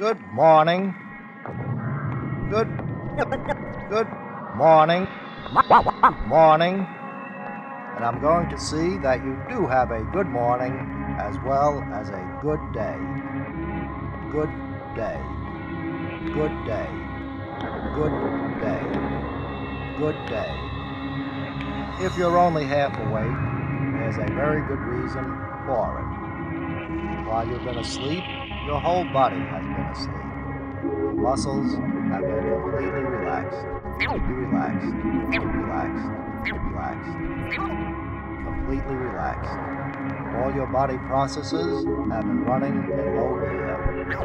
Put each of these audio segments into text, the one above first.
Good morning. Good morning. Morning. And I'm going to see that you do have a good morning as well as a good day. Good day. Good day. Good day. Good day. If you're only half awake, there's a very good reason for it. While you've been asleep, your whole body has been asleep. Your muscles have been completely relaxed. Relaxed. Relaxed. Relaxed. Completely relaxed. All your body processes have been running in low gear.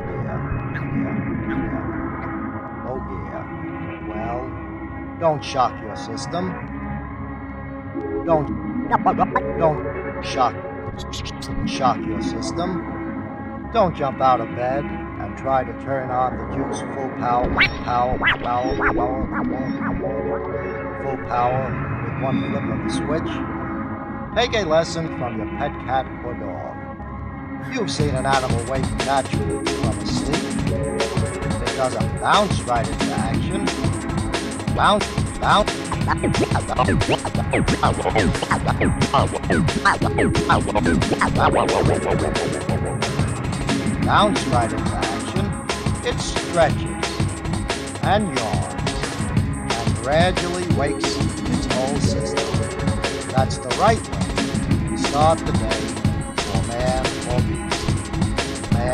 Low gear. Well, don't shock your system. Don't shock your system. Don't jump out of bed and try to turn on the juice full power with one flip of the switch. Take a lesson from your pet cat or dog. You've seen an animal wake naturally from a sleep. It doesn't bounce right into action. Bounce. Bounce right into action. It stretches and yawns and gradually wakes its whole system. That's the right way to start the day for man or beast. Man.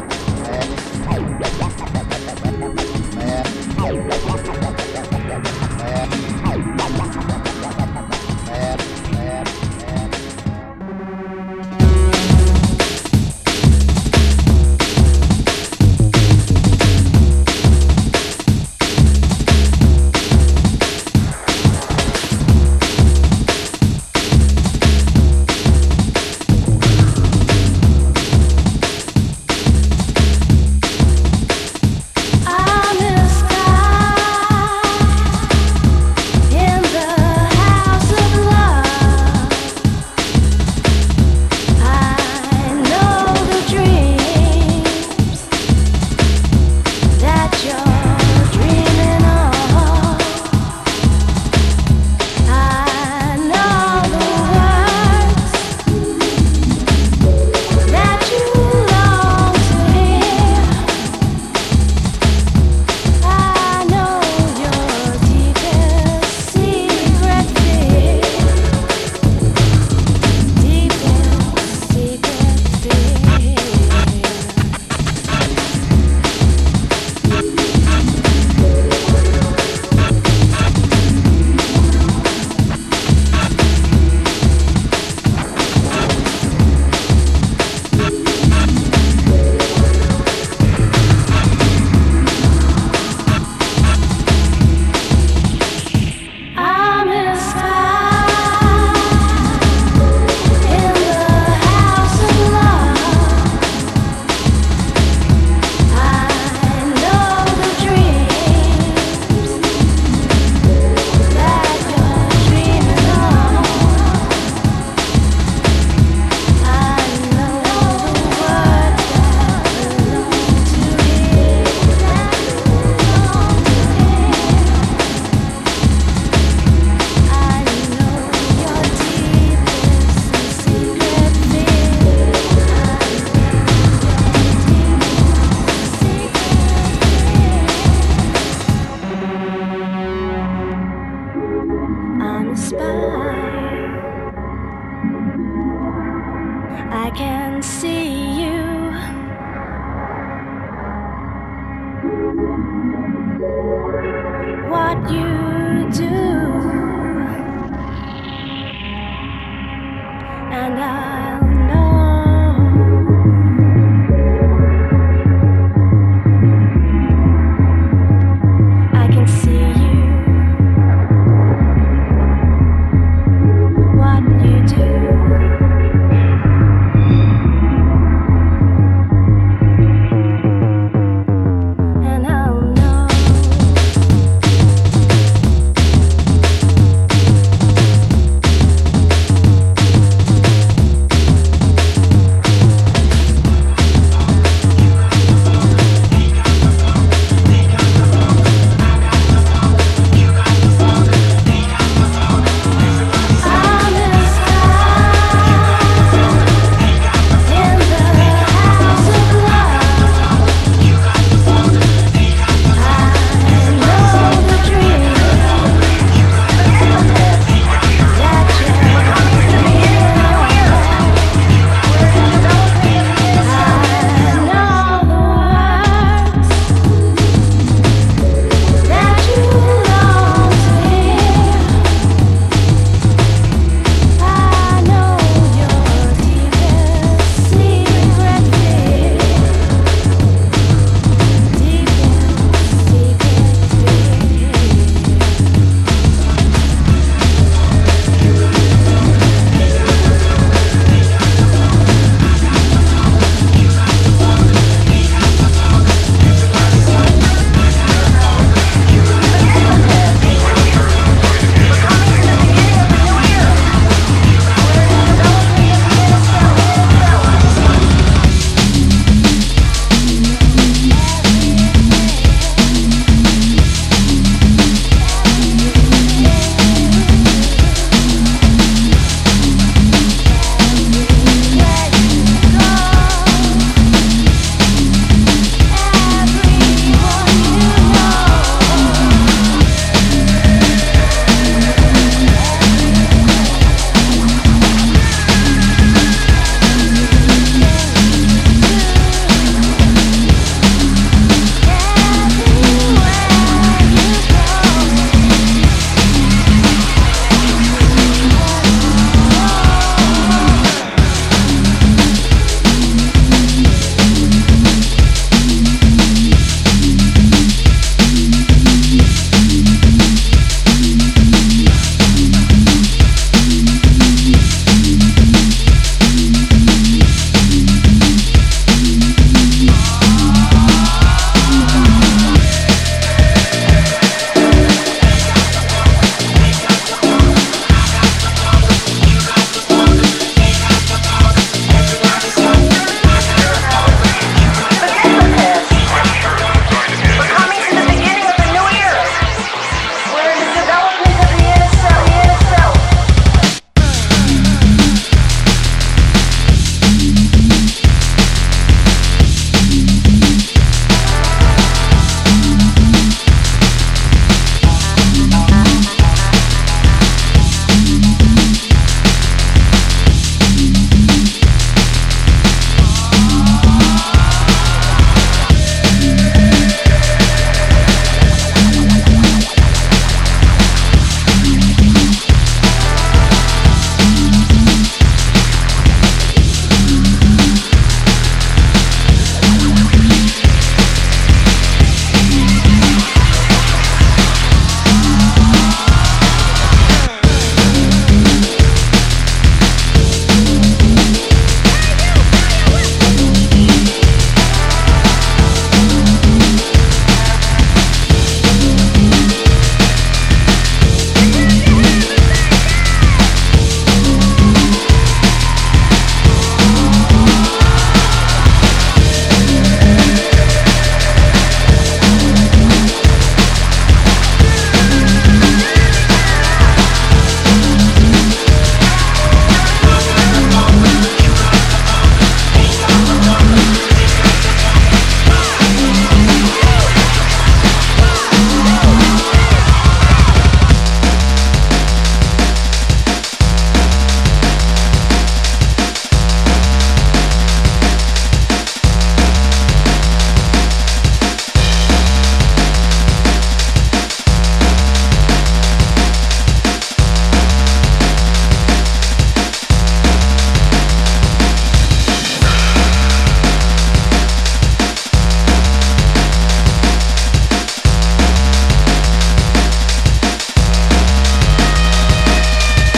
I can see you. What you do, and I